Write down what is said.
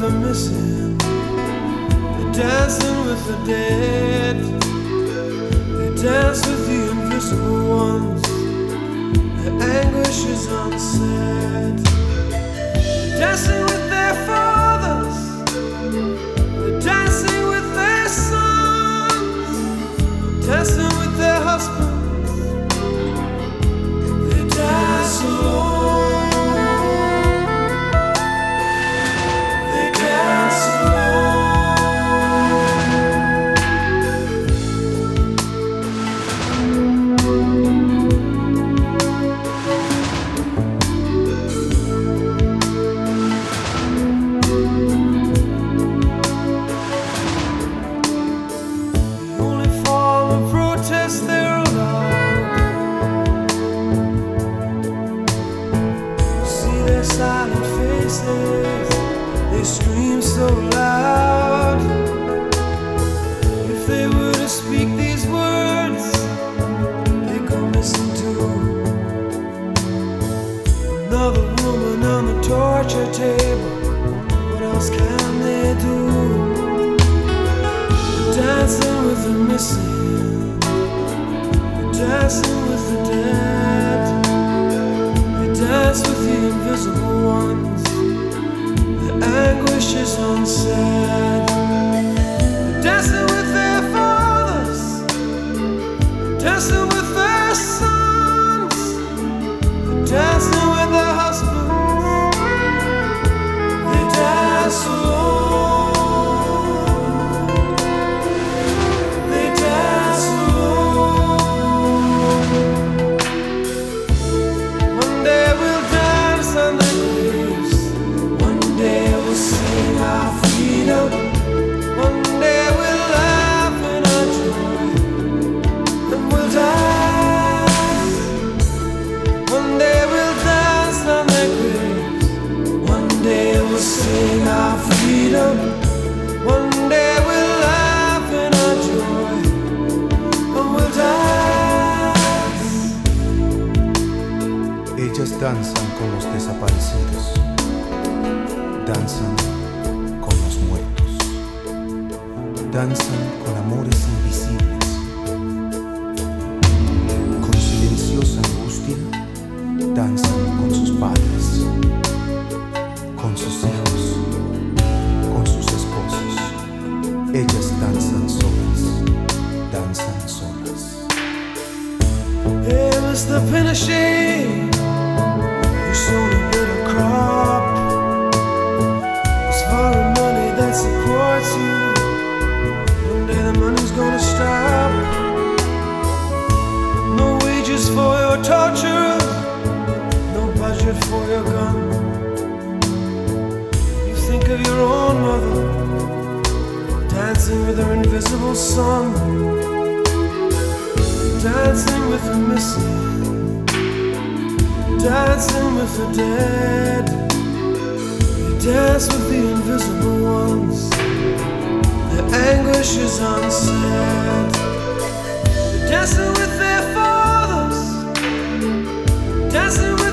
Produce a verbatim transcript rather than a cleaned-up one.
the missing, they're dancing with the dead. They dance with the invisible ones, their anguish is unsaid. They're dancing with their fathers, they're dancing with their sons, dancing with their husbands. They dance alone. Silent faces, they scream so loud. If they were to speak these words, they go missing too. Another woman on the torture table, what else can they do? Dancing with the missing, dancing with the dead. Dance with the invisible ones, the anguish is unsaid. Dancing with their fathers, dancing with their sons, dancing with their husbands. They dance alone. They dance alone. One day we'll dance on the graves. One day we'll sing our freedom. One day we'll laugh in our joy. And we'll die. One day we'll dance on the graves. One day we'll sing our freedom. One day we'll laugh in our joy. And we'll dance. Ellas danzan con los desaparecidos, danzan con los muertos, danzan con amores invisibles, con silenciosa angustia, danzan con sus padres, con sus hijos, con sus esposos. Ellas danzan solas, danzan solas. Hey, Mister Pinochet, you sold a little crop. It's foreign money that supports you. One day the money's gonna stop. No wages for your torturers, no budget for your gun. You think of your own mother, dancing with her invisible son, dancing with the missing, dancing with the dead. They dance with the invisible ones, their anguish is unsaid. They're dancing with their fathers, dancing with